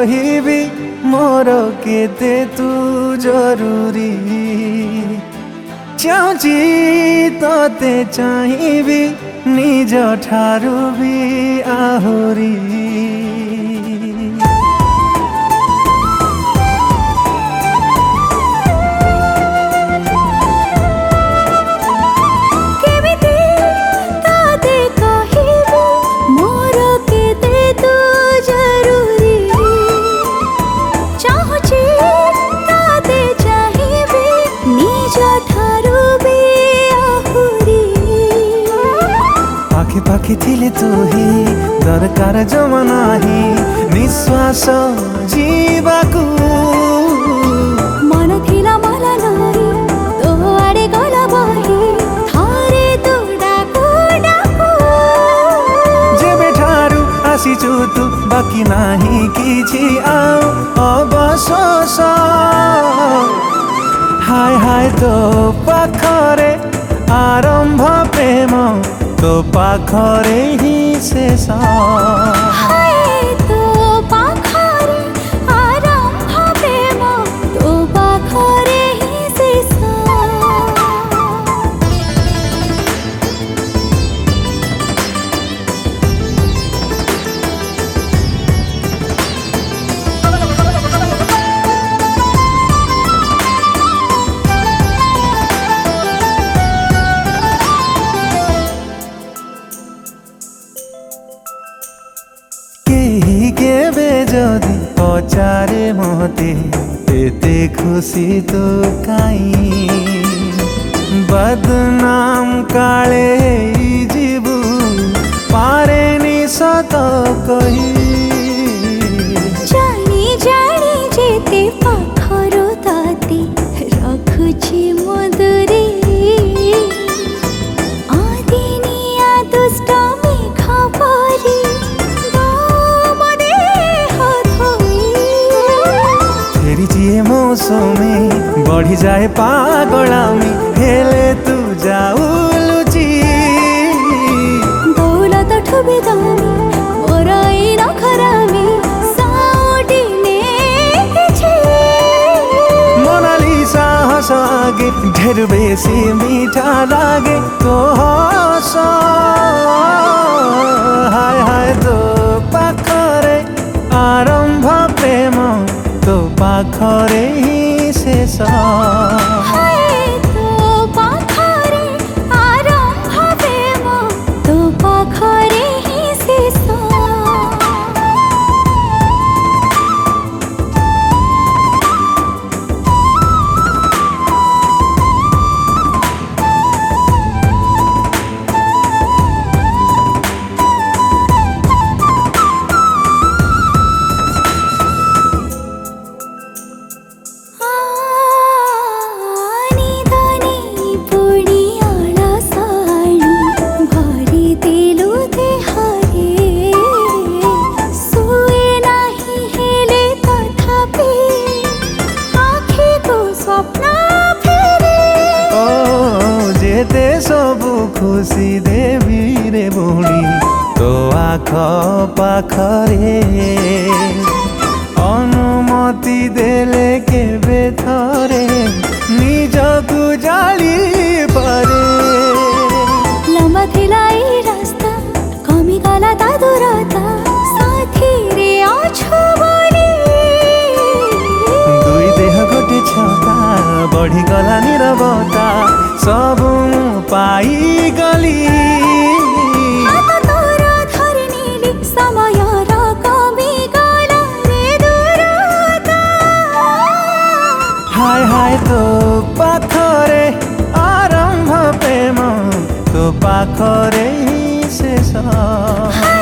कहिबी मोर केते तू जरूरी चाहूची तोते चाहिबी निज ठारू भी आहुरी पाखी थिले तू ही दरकार जमा नाही निश्वास जीवाकू मन थिला मला नाही तो आडे गला बही थारे तू डाकू डाकू जेबे ठारू आसीचु तू बाकी नाही किछि आउ अवशोष हाय हाय तो पाखरे आरंभ प्रेम तो पाखरे ही शेष तो पाखरे आरंभ प्रेम तो पाखरे ही शेष केबे जदि पचारे मते एते खुशी तो काई बदनाम काले जीवु पारे नि सत कही जानी जानी जेते पाखरो ताती रखुछि मधुरी आदिनिया दुष्ट मेघ परी मौसमी बढ़ी जाए पागलामी हेले तू जाऊलुची दौलत ठुबे दामी मोरई नखरामी साउडिने छे मोनालिसा हस आगे ढेर बेसी मीठा लागे तो हस हाय हाय तो पाखरे आरंभ प्रेम तो पाखरे ही शेष तो पाखरे आरंभ प्रेम तो पाखरे ही शेष सबु खुशी देवी रे भौणी तो आख पाखरे अनुमति देले केबे थरे निजकु जाली पारे लम्बा थिला ई रास्ता कमी गला ता दूरता साथी रे आछो बोली दुई देह गोटे छता बढ़ी गला निरवता सब पाई गली समय कमी गला रे दूरता हाय हाय तो पाखरे आरंभ प्रेम तो पाखरे ही शेष